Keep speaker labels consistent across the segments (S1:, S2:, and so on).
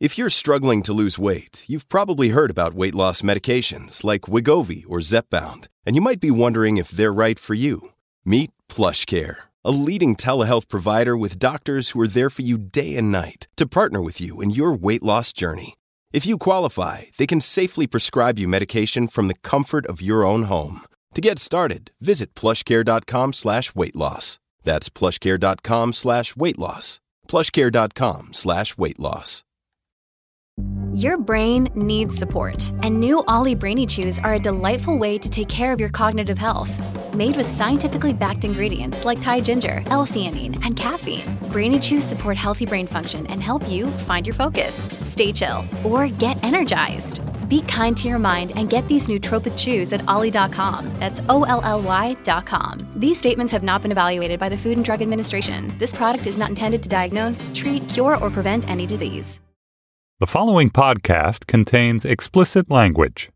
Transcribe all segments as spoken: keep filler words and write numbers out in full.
S1: If you're struggling to lose weight, you've probably heard about weight loss medications like Wegovy or Zepbound, and you might be wondering if they're right for you. Meet PlushCare, a leading telehealth provider with doctors who are there for you day and night to partner with you in your weight loss journey. If you qualify, they can safely prescribe you medication from the comfort of your own home. To get started, visit plushcare.com slash weight loss. That's plushcare.com slash weight loss. plushcare.com slash weight loss.
S2: Your brain needs support, and new Ollie Brainy Chews are a delightful way to take care of your cognitive health. Made with scientifically backed ingredients like Thai ginger, L-theanine, and caffeine, Brainy Chews support healthy brain function and help you find your focus, stay chill, or get energized. Be kind to your mind and get these nootropic chews at ollie dot com. That's O L L Y dot com. These statements have not been evaluated by the Food and Drug Administration. This product is not intended to diagnose, treat, cure, or prevent any disease.
S3: The following podcast contains explicit language.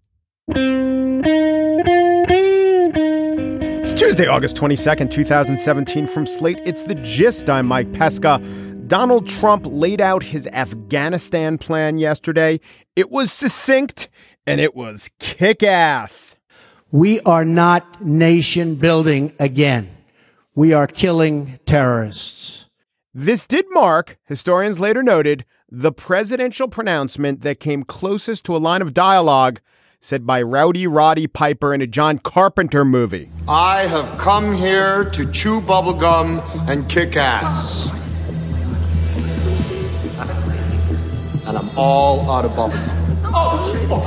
S4: It's Tuesday, August twenty-second, twenty seventeen. From Slate, it's The Gist. I'm Mike Pesca. Donald Trump laid out his Afghanistan plan yesterday. It was succinct, and it was kick-ass.
S5: We are not nation building again. We are killing terrorists.
S4: This did mark, historians later noted, the presidential pronouncement that came closest to a line of dialogue said by Rowdy Roddy Piper in a John Carpenter movie.
S6: I have come here to chew bubblegum and kick ass. And I'm all out of bubblegum. Oh,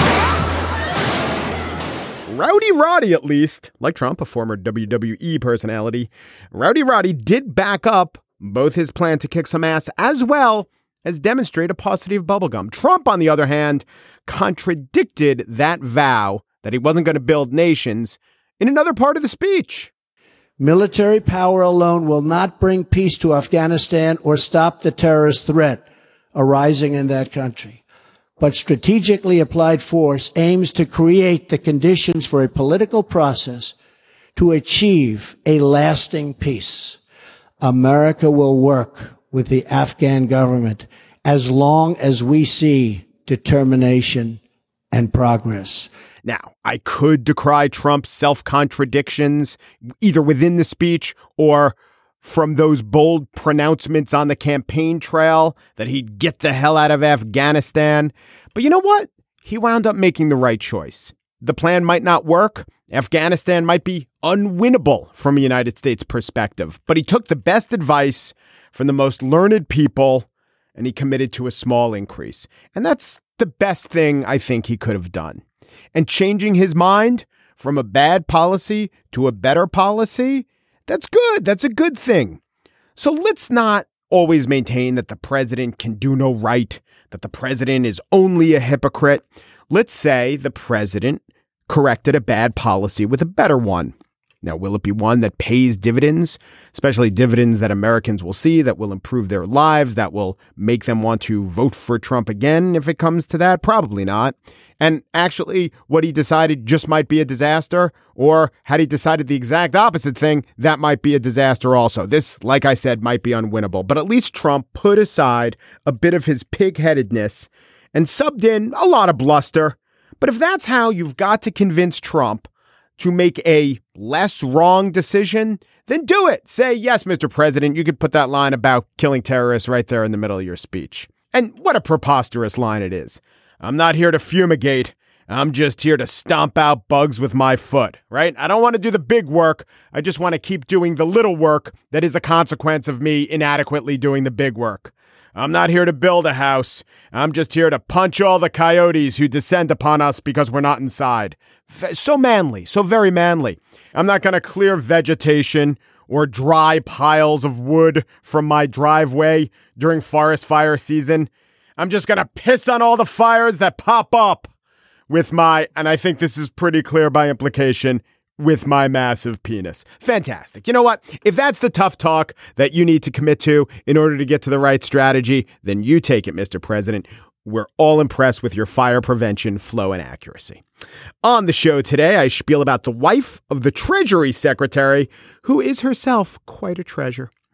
S6: shit.
S4: Rowdy Roddy, at least, like Trump, a former W W E personality, Rowdy Roddy did back up both his plan to kick some ass as well as demonstrate a paucity of bubblegum. Trump, on the other hand, contradicted that vow that he wasn't going to build nations in another part of the speech.
S5: Military power alone will not bring peace to Afghanistan or stop the terrorist threat arising in that country. But strategically applied force aims to create the conditions for a political process to achieve a lasting peace. America will work with the Afghan government as long as we see determination and progress.
S4: Now, I could decry Trump's self-contradictions, either within the speech or from those bold pronouncements on the campaign trail that he'd get the hell out of Afghanistan. But you know what? He wound up making the right choice. The plan might not work. Afghanistan might be unwinnable from a United States perspective. But he took the best advice from the most learned people, and he committed to a small increase. And that's the best thing I think he could have done. And changing his mind from a bad policy to a better policy, that's good. That's a good thing. So let's not always maintain that the president can do no right, that the president is only a hypocrite. Let's say the president corrected a bad policy with a better one. Now, will it be one that pays dividends, especially dividends that Americans will see, that will improve their lives, that will make them want to vote for Trump again if it comes to that? Probably not. And actually, what he decided just might be a disaster, or had he decided the exact opposite thing, that might be a disaster also. This, like I said, might be unwinnable. But at least Trump put aside a bit of his pig-headedness and subbed in a lot of bluster. But if that's how you've got to convince Trump to make a less wrong decision, then do it. Say, yes, Mister President, you could put that line about killing terrorists right there in the middle of your speech. And what a preposterous line it is. I'm not here to fumigate. I'm just here to stomp out bugs with my foot, right? I don't want to do the big work. I just want to keep doing the little work that is a consequence of me inadequately doing the big work. I'm not here to build a house. I'm just here to punch all the coyotes who descend upon us because we're not inside. So manly, so very manly. I'm not going to clear vegetation or dry piles of wood from my driveway during forest fire season. I'm just going to piss on all the fires that pop up with my, and I think this is pretty clear by implication, with my massive penis. Fantastic. You know what? If that's the tough talk that you need to commit to in order to get to the right strategy, then you take it, Mister President. We're all impressed with your fire prevention, flow, and accuracy. On the show today, I spiel about the wife of the Treasury Secretary, who is herself quite a treasure.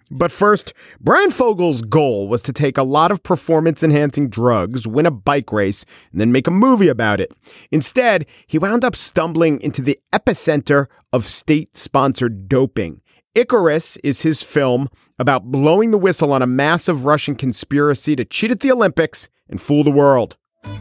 S4: But first, Bryan Fogel's goal was to take a lot of performance-enhancing drugs, win a bike race, and then make a movie about it. Instead, he wound up stumbling into the epicenter of state-sponsored doping. Icarus is his film about blowing the whistle on a massive Russian conspiracy to cheat at the Olympics and fool the world.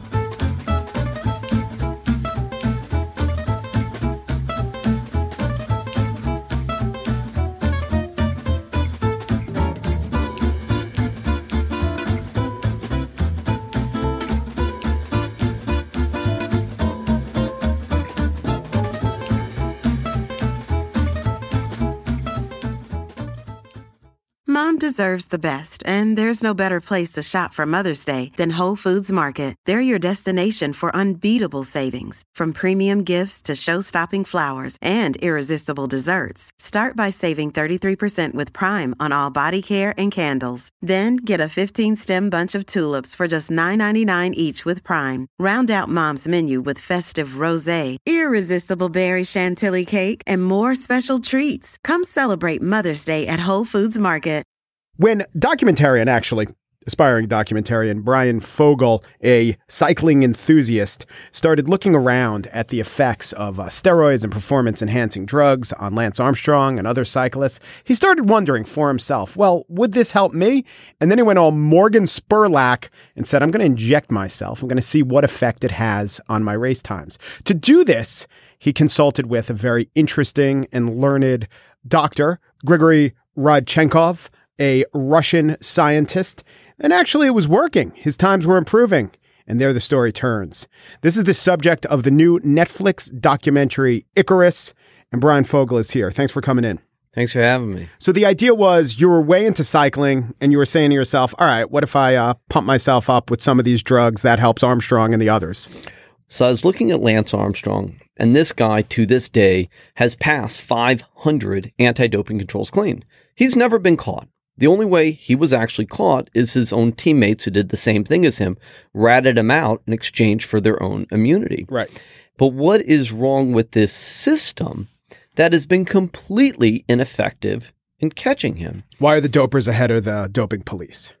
S7: Mom deserves the best, and there's no better place to shop for Mother's Day than Whole Foods Market. They're your destination for unbeatable savings, from premium gifts to show-stopping flowers and irresistible desserts. Start by saving thirty-three percent with Prime on all body care and candles. Then get a fifteen-stem bunch of tulips for just nine ninety-nine each with Prime. Round out Mom's menu with festive rosé, irresistible berry chantilly cake, and more special treats. Come celebrate Mother's Day at Whole Foods Market.
S4: When documentarian, actually, aspiring documentarian Bryan Fogel, a cycling enthusiast, started looking around at the effects of uh, steroids and performance-enhancing drugs on Lance Armstrong and other cyclists, he started wondering for himself, well, would this help me? And then he went all Morgan Spurlock and said, I'm going to inject myself. I'm going to see what effect it has on my race times. To do this, he consulted with a very interesting and learned doctor, Grigory Rodchenkov, a Russian scientist, and actually it was working. His times were improving, and there the story turns. This is the subject of the new Netflix documentary Icarus, and Bryan Fogel is here. Thanks for coming in.
S8: Thanks for having me.
S4: So the idea was you were way into cycling, and you were saying to yourself, all right, what if I uh, pump myself up with some of these drugs that helps Armstrong and the others?
S8: So I was looking at Lance Armstrong, and this guy, to this day, has passed five hundred anti-doping controls clean. He's never been caught. The only way he was actually caught is his own teammates who did the same thing as him, ratted him out in exchange for their own immunity.
S4: Right.
S8: But what is wrong with this system that has been completely ineffective in catching him?
S4: Why are the dopers ahead of the doping police?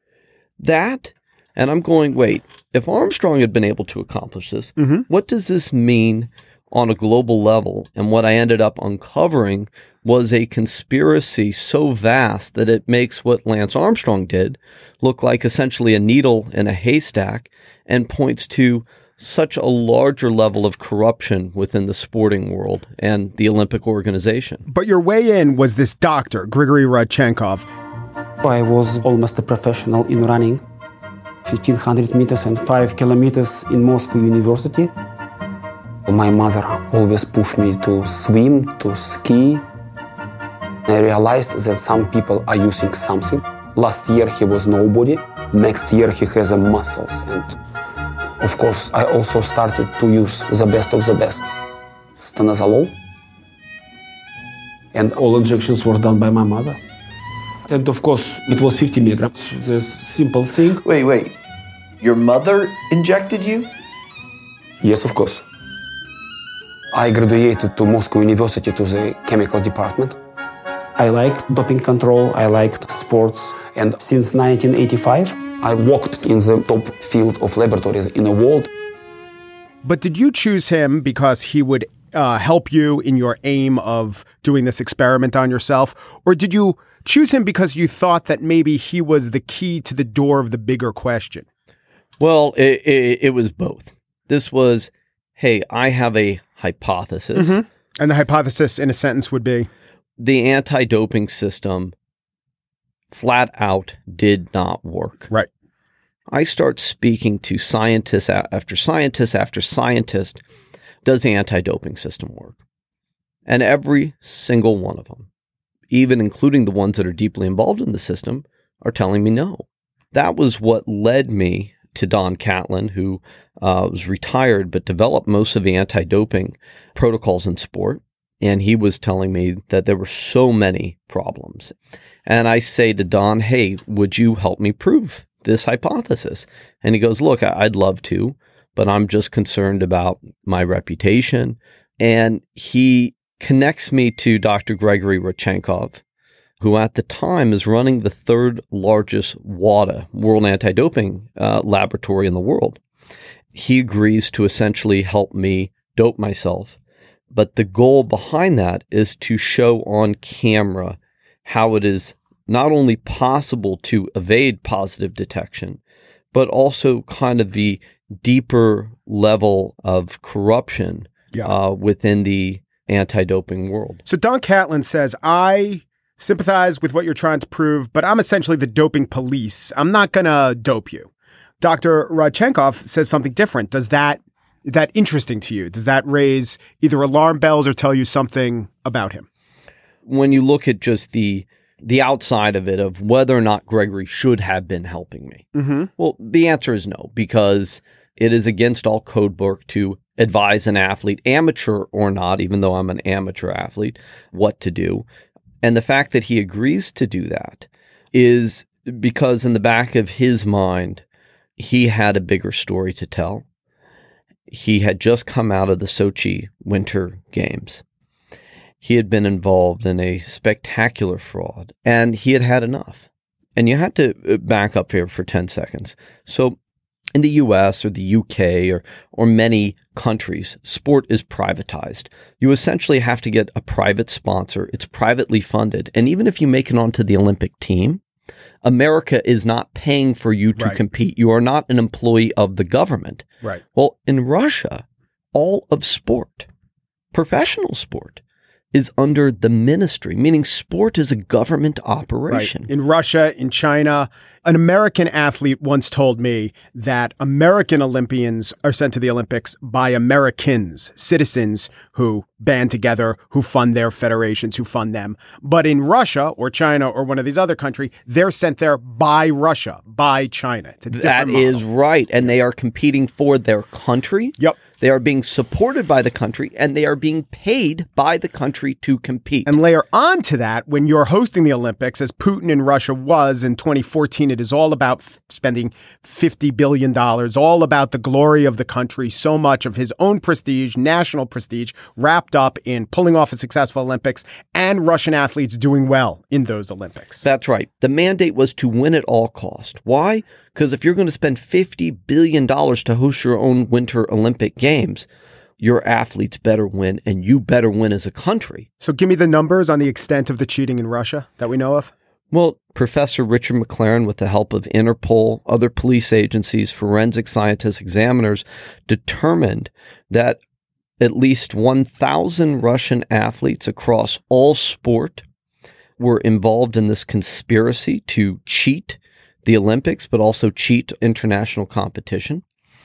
S8: That, and I'm going, wait, if Armstrong had been able to accomplish this, mm-hmm. what does this mean on a global level? And what I ended up uncovering was a conspiracy so vast that it makes what Lance Armstrong did look like essentially a needle in a haystack, and points to such a larger level of corruption within the sporting world and the Olympic organization.
S4: But your way in was this doctor, Grigory Rodchenkov.
S9: I was almost a professional in running, fifteen hundred meters and five kilometers in Moscow University. My mother always pushed me to swim, to ski. I realized that some people are using something. Last year he was nobody. Next year he has a muscles. And of course, I also started to use the best of the best. Stanozolol. And all injections were done by my mother. And of course, it was fifty milligrams. This simple thing.
S10: Wait, wait. Your mother injected you?
S9: Yes, of course. I graduated to Moscow University to the chemical department. I like doping control, I like sports, and since nineteen eighty-five, I worked in the top field of laboratories in the world.
S4: But did you choose him because he would uh, help you in your aim of doing this experiment on yourself? Or did you choose him because you thought that maybe he was the key to the door of the bigger question?
S8: Well, it, it, it was both. This was, hey, I have a hypothesis.
S4: Mm-hmm. And the hypothesis in a sentence would be?
S8: The anti-doping system flat out did not work.
S4: Right.
S8: I start speaking to scientists after scientists after scientist. Does the anti-doping system work? And every single one of them, even including the ones that are deeply involved in the system, are telling me no. That was what led me to Don Catlin, who uh, was retired but developed most of the anti-doping protocols in sport. And he was telling me that there were so many problems. And I say to Don, hey, would you help me prove this hypothesis? And he goes, look, I'd love to, but I'm just concerned about my reputation. And he connects me to Doctor Grigory Rodchenkov, who at the time is running the third largest WADA, World Anti-Doping uh, Laboratory in the world. He agrees to essentially help me dope myself. But the goal behind that is to show on camera how it is not only possible to evade positive detection, but also kind of the deeper level of corruption yeah. uh, within the anti-doping world.
S4: So Don Catlin says, I sympathize with what you're trying to prove, but I'm essentially the doping police. I'm not going to dope you. Doctor Rodchenkov says something different. Does that is that interesting to you? Does that raise either alarm bells or tell you something about him?
S8: When you look at just the the outside of it, of whether or not Gregory should have been helping me,
S4: mm-hmm.
S8: well, the answer is no, because it is against all code book to advise an athlete, amateur or not, even though I'm an amateur athlete, what to do. And the fact that he agrees to do that is because in the back of his mind, he had a bigger story to tell. He had just come out of the Sochi Winter Games. He had been involved in a spectacular fraud, and he had had enough. And you had to back up here for ten seconds. So in the U S or the U K or or many countries, sport is privatized. You essentially have to get a private sponsor. It's privately funded. And even if you make it onto the Olympic team, America is not paying for you to
S4: right.
S8: compete. You are not an employee of the government.
S4: Right.
S8: Well, in Russia, all of sport, professional sport, is under the ministry, meaning sport is a government operation.
S4: Right. In Russia, in China, an American athlete once told me that American Olympians are sent to the Olympics by Americans, citizens who band together, who fund their federations, who fund them. But in Russia or China or one of these other countries, they're sent there by Russia, by China. It's a different
S8: That
S4: model.
S8: is right. And they are competing for their country.
S4: Yep.
S8: They are being supported by the country, and they are being paid by the country to compete.
S4: And layer on to that, when you're hosting the Olympics, as Putin in Russia was in twenty fourteen, it is all about f- spending fifty billion dollars, all about the glory of the country, so much of his own prestige, national prestige, wrapped up in pulling off a successful Olympics and Russian athletes doing well in those Olympics.
S8: That's right. The mandate was to win at all cost. Why? Because if you're going to spend fifty billion dollars to host your own Winter Olympic Games, your athletes better win, and you better win as a country.
S4: So give me the numbers on the extent of the cheating in Russia that we know of.
S8: Well, Professor Richard McLaren, with the help of Interpol, other police agencies, forensic scientists, examiners, determined that at least one thousand Russian athletes across all sport were involved in this conspiracy to cheat the Olympics, but also cheat international competition.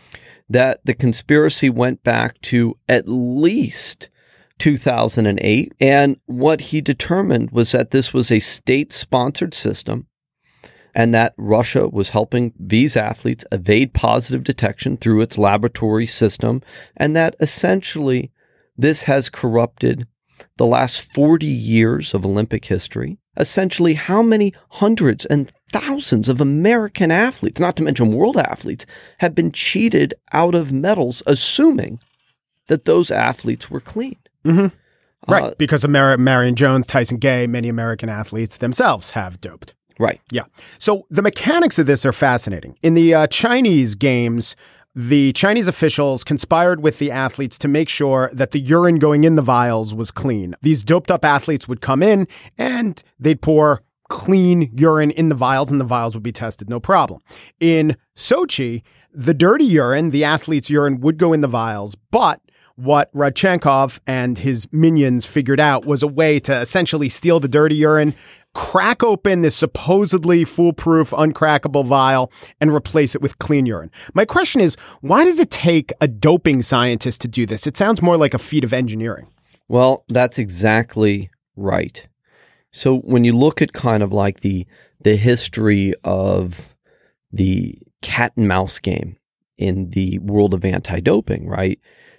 S8: That the conspiracy went back to at least two thousand eight. And what he determined was that this was a state-sponsored system and that Russia was helping these athletes evade positive detection through its laboratory system, and that essentially this has corrupted the last forty years of Olympic history. Essentially, how many hundreds and thousands of American athletes, not to mention world athletes, have been cheated out of medals, assuming that those athletes were clean.
S4: Mm-hmm. Right,
S8: Uh,
S4: because Mar- Marion Jones, Tyson Gay, many American athletes themselves have doped.
S8: Right.
S4: Yeah. So the mechanics of this are fascinating. In the uh, Chinese games, the Chinese officials conspired with the athletes to make sure that the urine going in the vials was clean. These doped up athletes would come in and they'd pour clean urine in the vials, and the vials would be tested, no problem. In Sochi, the dirty urine, the athlete's urine, would go in the vials, but what Rodchenkov and his minions figured out was a way to essentially steal the dirty urine, crack open this supposedly foolproof, uncrackable vial, and replace it with clean urine. My question is, why does it take a doping scientist to do this? It sounds more like a feat of engineering.
S8: Well, that's exactly right. So when you look at kind of like the the history of the cat and mouse game in the world of anti-doping, right?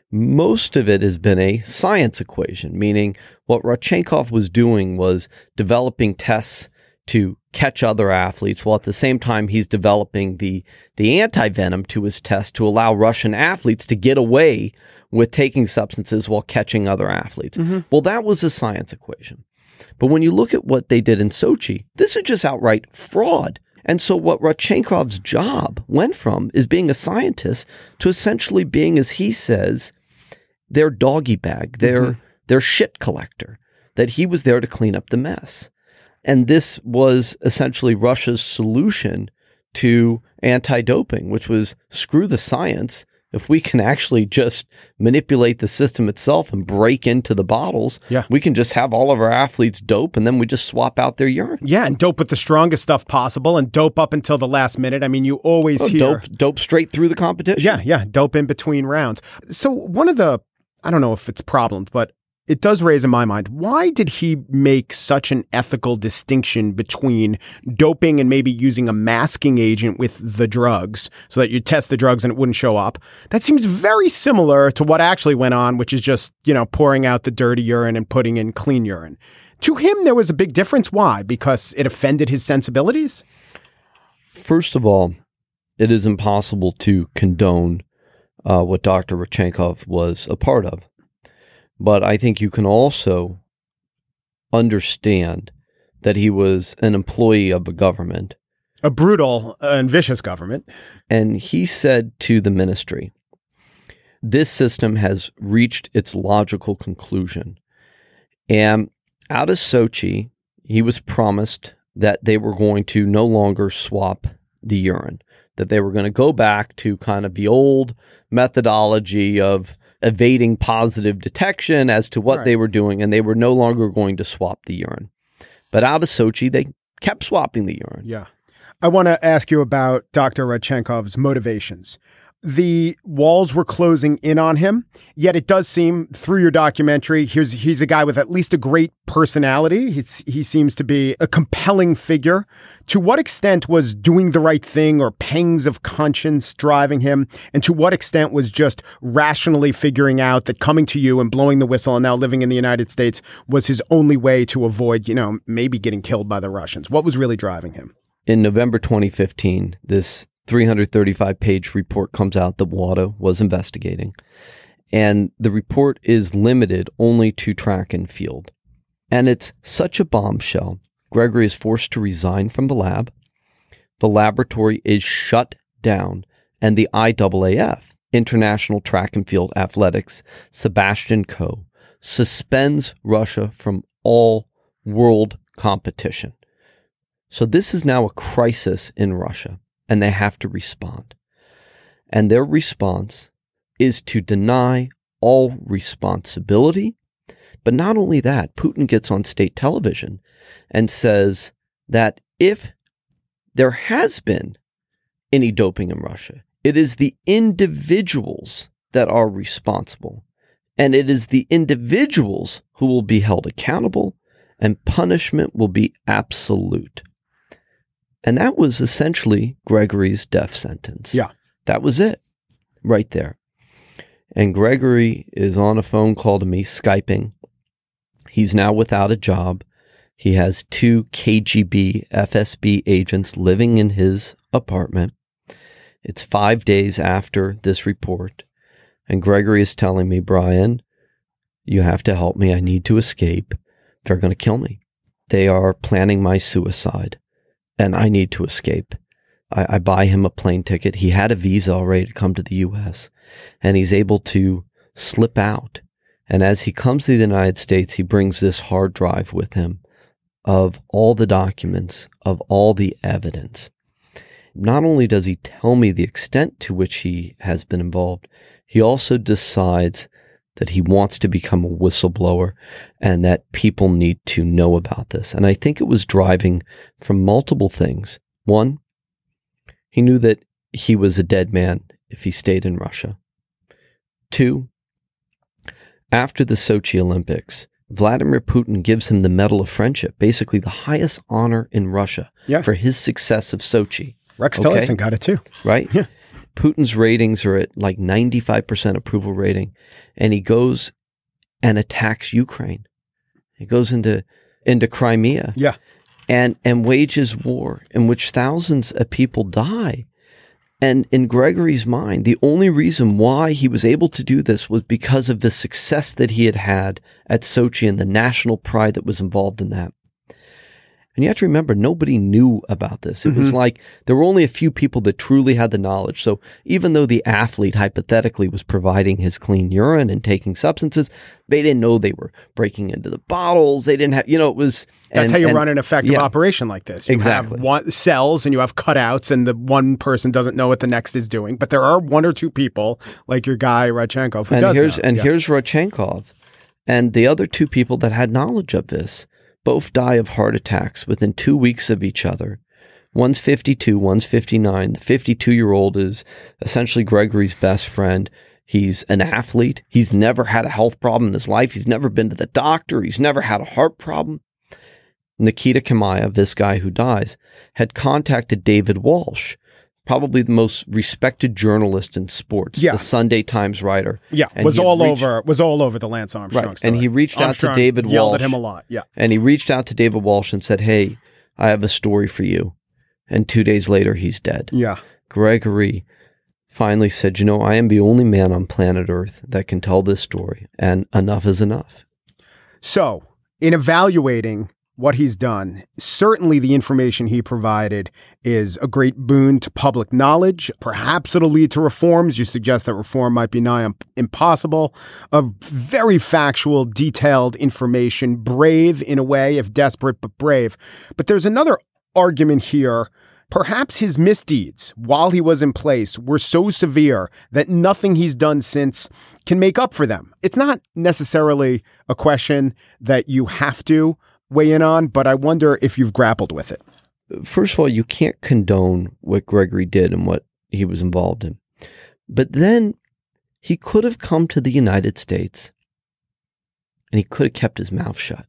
S8: Most of it has been a science equation, meaning what Rodchenkov was doing was developing tests to catch other athletes, while at the same time he's developing the the anti-venom to his test to allow Russian athletes to get away with taking substances while catching other athletes.
S4: Mm-hmm.
S8: Well, that was a science equation. But when you look at what they did in Sochi, this is just outright fraud. And so what Rodchenkov's job went from is being a scientist to essentially being, as he says, their doggy bag, their mm-hmm. their shit collector, that he was there to clean up the mess. And this was essentially Russia's solution to anti-doping, which was screw the science. If we can actually just manipulate the system itself and break into the bottles,
S4: yeah.
S8: we can just have all of our athletes dope and then we just swap out their urine.
S4: Yeah, and dope with the strongest stuff possible and dope up until the last minute. I mean, you always
S8: oh,
S4: hear...
S8: Dope, dope straight through the competition.
S4: Yeah, yeah, dope in between rounds. So one of the, I don't know if it's problems, but it does raise in my mind, why did he make such an ethical distinction between doping and maybe using a masking agent with the drugs so that you test the drugs and it wouldn't show up? That seems very similar to what actually went on, which is just, you know, pouring out the dirty urine and putting in clean urine. To him, there was a big difference. Why? Because it offended his sensibilities?
S8: First of all, it is impossible to condone uh, what Doctor Rodchenkov was a part of. But I think you can also understand that he was an employee of a government.
S4: A brutal and vicious government.
S8: And he said to the ministry, this system has reached its logical conclusion. And out of Sochi, he was promised that they were going to no longer swap the urine, that they were going to go back to kind of the old methodology of evading positive detection as to what right. they were doing, and they were no longer going to swap the urine. But out of Sochi, they kept swapping the urine.
S4: Yeah. I want to ask you about Doctor Rodchenkov's motivations. The walls were closing in on him, yet it does seem through your documentary, here's, he's a guy with at least a great personality. He's, he seems to be a compelling figure. To what extent was doing the right thing or pangs of conscience driving him? And to what extent was just rationally figuring out that coming to you and blowing the whistle and now living in the United States was his only way to avoid, you know, maybe getting killed by the Russians? What was really driving him?
S8: In November twenty fifteen, this three hundred thirty-five page report comes out that WADA was investigating. And the report is limited only to track and field. And it's such a bombshell. Gregory is forced to resign from the lab. The laboratory is shut down. And the I A A F, International Track and Field Athletics, Sebastian Coe, suspends Russia from all world competition. So this is now a crisis in Russia. And they have to respond. And their response is to deny all responsibility. But not only that, Putin gets on state television and says that if there has been any doping in Russia, it is the individuals that are responsible. And it is the individuals who will be held accountable, and punishment will be absolute. And that was essentially Gregory's death sentence.
S4: Yeah.
S8: That was it right there. And Gregory is on a phone call to me, Skyping. He's now without a job. He has two K G B F S B agents living in his apartment. It's five days after this report. And Gregory is telling me, Brian, you have to help me. I need to escape. They're going to kill me. They are planning my suicide. And I need to escape. I, I buy him a plane ticket. He had a visa already to come to the U S, and he's able to slip out. And as he comes to the United States, he brings this hard drive with him of all the documents, of all the evidence. Not only does he tell me the extent to which he has been involved, he also decides that he wants to become a whistleblower and that people need to know about this. And I think it was driving from multiple things. One, he knew that he was a dead man if he stayed in Russia. Two, after the Sochi Olympics, Vladimir Putin gives him the Medal of Friendship, basically the highest honor in Russia
S4: yeah.
S8: for his success of Sochi.
S4: Rex Tillerson okay? got it too.
S8: Right?
S4: Yeah.
S8: Putin's ratings are at like ninety-five percent approval rating, and he goes and attacks Ukraine. He goes into into Crimea,
S4: yeah,
S8: and and wages war in which thousands of people die. And in Gregory's mind, the only reason why he was able to do this was because of the success that he had had at Sochi and the national pride that was involved in that. And you have to remember, nobody knew about this. It mm-hmm. was like there were only a few people that truly had the knowledge. So even though the athlete hypothetically was providing his clean urine and taking substances, they didn't know they were breaking into the bottles. They didn't have, you know, it was...
S4: That's
S8: and,
S4: how you
S8: and,
S4: run an effective
S8: yeah,
S4: operation like this. You
S8: exactly.
S4: have one, cells and you have cutouts and the one person doesn't know what the next is doing. But there are one or two people like your guy, Rodchenkov, who
S8: and
S4: does
S8: here's,
S4: know.
S8: And
S4: yeah.
S8: here's Rodchenkov and the other two people that had knowledge of this. Both die of heart attacks within two weeks of each other. One's fifty-two, one's fifty-nine. The fifty-two-year-old is essentially Gregory's best friend. He's an athlete. He's never had a health problem in his life. He's never been to the doctor. He's never had a heart problem. Nikita Kamayev, this guy who dies, had contacted David Walsh, probably the most respected journalist in sports, yeah. the Sunday Times writer.
S4: Yeah,
S8: and
S4: was all
S8: reached,
S4: over was all over the Lance Armstrong
S8: right.
S4: story.
S8: And he reached
S4: Armstrong
S8: out to David
S4: yelled
S8: Walsh.
S4: at him a lot, yeah.
S8: And he reached out to David Walsh and said, hey, I have a story for you. And two days later, he's dead.
S4: Yeah.
S8: Gregory finally said, you know, I am the only man on planet Earth that can tell this story, and enough is enough.
S4: So, in evaluating what he's done, certainly the information he provided is a great boon to public knowledge. Perhaps it'll lead to reforms. You suggest that reform might be nigh impossible. Of very factual, detailed information, brave in a way, if desperate, but brave. But there's another argument here. Perhaps his misdeeds while he was in place were so severe that nothing he's done since can make up for them. It's not necessarily a question that you have to weigh in on, but I wonder if you've grappled with it.
S8: First of all, you can't condone what Gregory did and what he was involved in. But then he could have come to the United States and he could have kept his mouth shut.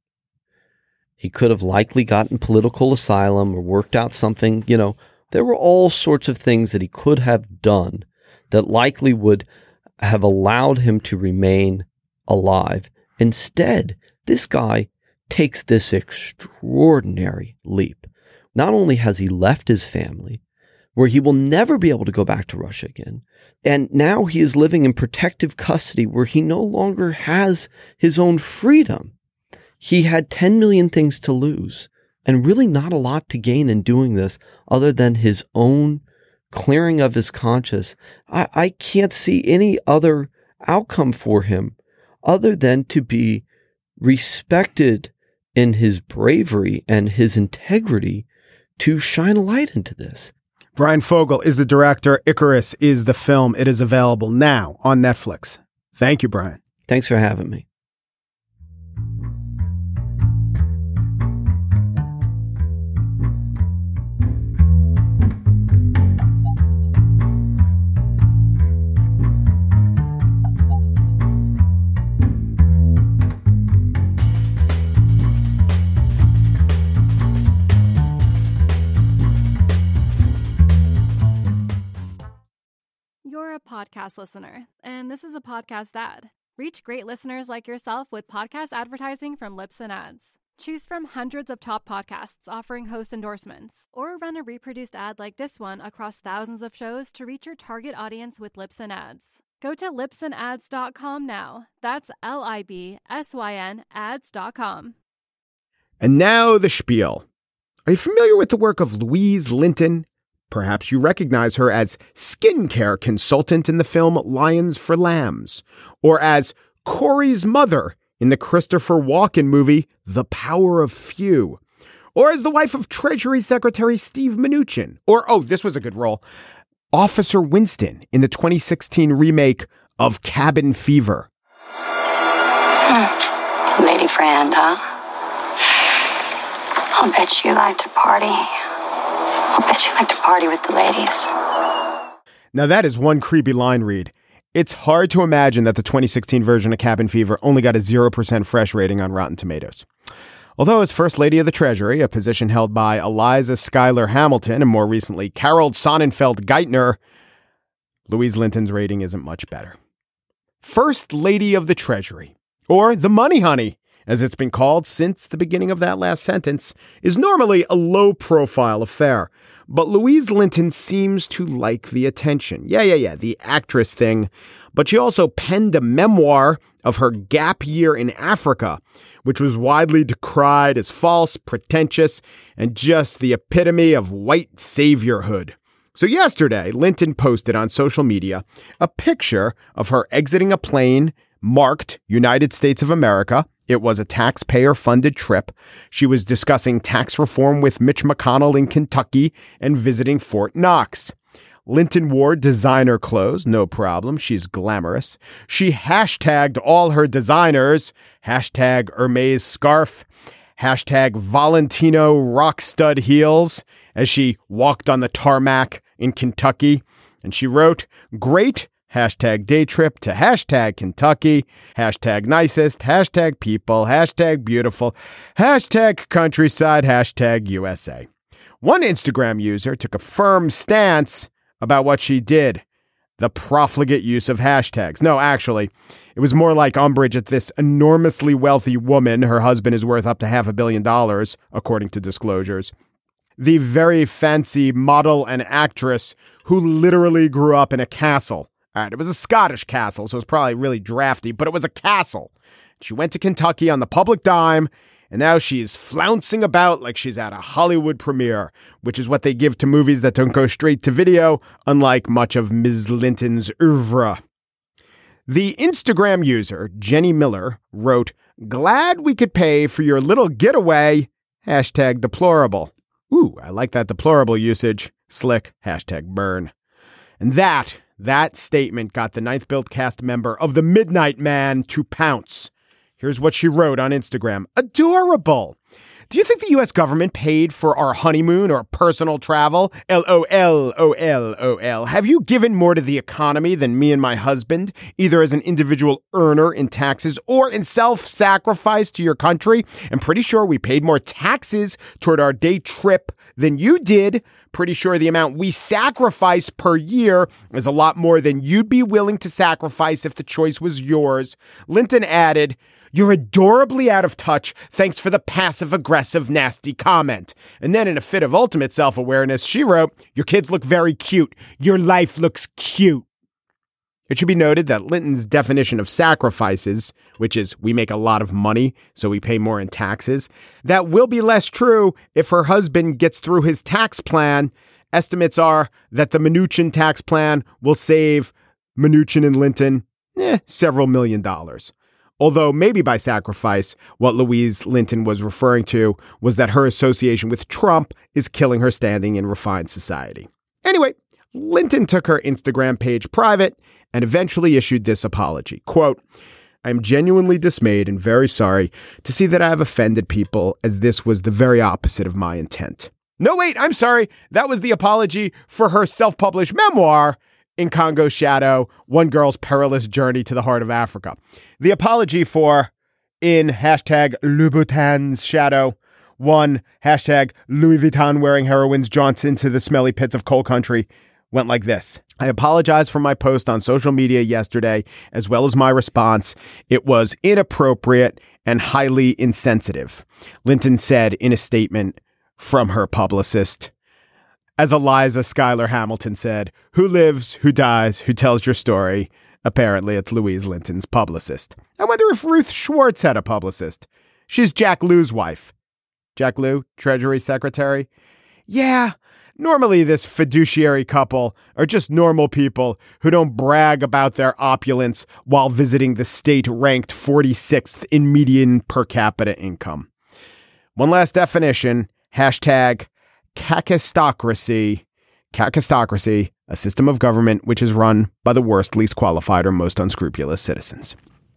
S8: He could have likely gotten political asylum or worked out something, you know. There were all sorts of things that he could have done that likely would have allowed him to remain alive. Instead, this guy takes this extraordinary leap. Not only has he left his family, where he will never be able to go back to Russia again, and now he is living in protective custody where he no longer has his own freedom. He had ten million things to lose and really not a lot to gain in doing this other than his own clearing of his conscience. I, I can't see any other outcome for him other than to be respected in his bravery and his integrity to shine a light into this.
S4: Bryan Fogel is the director. Icarus is the film. It is available now on Netflix. Thank you, Bryan.
S8: Thanks for having me.
S11: Podcast listener, and this is a podcast ad. Reach great listeners like yourself with podcast advertising from Libsyn Ads. Choose from hundreds of top podcasts offering host endorsements, or run a reproduced ad like this one across thousands of shows to reach your target audience with Libsyn Ads. Go to libsyn ads dot com now. That's L I B S Y N ads dot com.
S4: And now the spiel. Are you familiar with the work of Louise Linton? Perhaps you recognize her as skincare consultant in the film Lions for Lambs, or as Corey's mother in the Christopher Walken movie The Power of Few, or as the wife of Treasury Secretary Steve Mnuchin, or, oh, this was a good role, Officer Winston in the twenty sixteen remake of Cabin Fever.
S12: Hmm. Lady friend, huh? I'll bet you like to party. I'll bet you like to party with the ladies.
S4: Now that is one creepy line read. It's hard to imagine that the twenty sixteen version of Cabin Fever only got a zero percent fresh rating on Rotten Tomatoes. Although as First Lady of the Treasury, a position held by Eliza Schuyler Hamilton and more recently Carol Sonnenfeld Geithner, Louise Linton's rating isn't much better. First Lady of the Treasury, or the Money Honey, as it's been called since the beginning of that last sentence, is normally a low-profile affair. But Louise Linton seems to like the attention. Yeah, yeah, yeah, the actress thing. But she also penned a memoir of her gap year in Africa, which was widely decried as false, pretentious, and just the epitome of white saviorhood. So yesterday, Linton posted on social media a picture of her exiting a plane marked United States of America. It was a taxpayer-funded trip. She was discussing tax reform with Mitch McConnell in Kentucky and visiting Fort Knox. Linton wore designer clothes, no problem. She's glamorous. She hashtagged all her designers, hashtag Hermes scarf, hashtag Valentino rock stud heels, as she walked on the tarmac in Kentucky. And she wrote, great, hashtag day trip to hashtag Kentucky, hashtag nicest, hashtag people, hashtag beautiful, hashtag countryside, hashtag U S A. One Instagram user took a firm stance about what she did, the profligate use of hashtags. No, actually, it was more like umbrage at this enormously wealthy woman. Her husband is worth up to half a billion dollars, according to disclosures. The very fancy model and actress who literally grew up in a castle. All right, it was a Scottish castle, so it was probably really drafty, but it was a castle. She went to Kentucky on the public dime, and now she's flouncing about like she's at a Hollywood premiere, which is what they give to movies that don't go straight to video, unlike much of Miz Linton's oeuvre. The Instagram user, Jenny Miller, wrote, glad we could pay for your little getaway, hashtag deplorable. Ooh, I like that deplorable usage. Slick, hashtag burn. And that, that statement got the Ninth Build cast member of The Midnight Man to pounce. Here's what she wrote on Instagram. Adorable. Do you think the U S government paid for our honeymoon or personal travel? L O L O L O L. Have you given more to the economy than me and my husband, either as an individual earner in taxes or in self-sacrifice to your country? I'm pretty sure we paid more taxes toward our day trip than you did. Pretty sure the amount we sacrifice per year is a lot more than you'd be willing to sacrifice if the choice was yours. Linton added, you're adorably out of touch. Thanks for the passive-aggressive, nasty comment. And then in a fit of ultimate self-awareness, she wrote, your kids look very cute. Your life looks cute. It should be noted that Linton's definition of sacrifices, which is we make a lot of money, so we pay more in taxes, that will be less true if her husband gets through his tax plan. Estimates are that the Mnuchin tax plan will save Mnuchin and Linton eh, several million dollars. Although maybe by sacrifice, what Louise Linton was referring to was that her association with Trump is killing her standing in refined society. Anyway, Linton took her Instagram page private and eventually issued this apology. Quote, I'm genuinely dismayed and very sorry to see that I have offended people, as this was the very opposite of my intent. No, wait, I'm sorry. That was the apology for her self-published memoir, In Congo's Shadow, One Girl's Perilous Journey to the Heart of Africa. The apology for In hashtag Louboutin's Shadow, One hashtag Louis Vuitton wearing heroines jaunts into the smelly pits of coal country went like this. I apologize for my post on social media yesterday, as well as my response. It was inappropriate and highly insensitive, Linton said in a statement from her publicist. As Eliza Schuyler Hamilton said, who lives, who dies, who tells your story? Apparently, it's Louise Linton's publicist. I wonder if Ruth Schwartz had a publicist. She's Jack Lew's wife. Jack Lew, Treasury Secretary? Yeah, normally this fiduciary couple are just normal people who don't brag about their opulence while visiting the state ranked forty-sixth in median per capita income. One last definition, hashtag Kakistocracy. Kakistocracy, a system of government which is run by the worst, least qualified, or most unscrupulous citizens.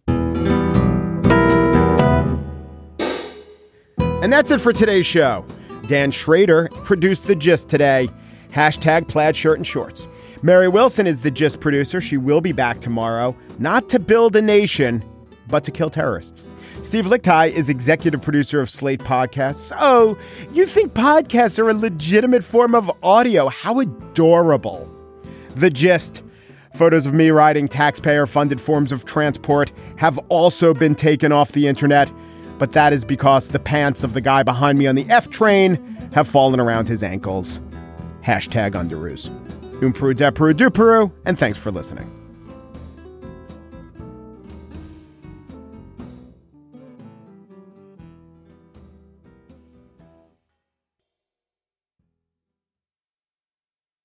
S4: And that's it for today's show. Dan Schrader produced The Gist today. Hashtag plaid shirt and shorts. Mary Wilson is The Gist producer. She will be back tomorrow, not to build a nation, but to kill terrorists. Steve Lichtai is executive producer of Slate Podcasts. Oh, you think podcasts are a legitimate form of audio? How adorable. The Gist. Photos of me riding taxpayer-funded forms of transport have also been taken off the internet, but that is because the pants of the guy behind me on the F train have fallen around his ankles. hashtag Underoos. Um Peru, de Peru, du Peru, and thanks for listening.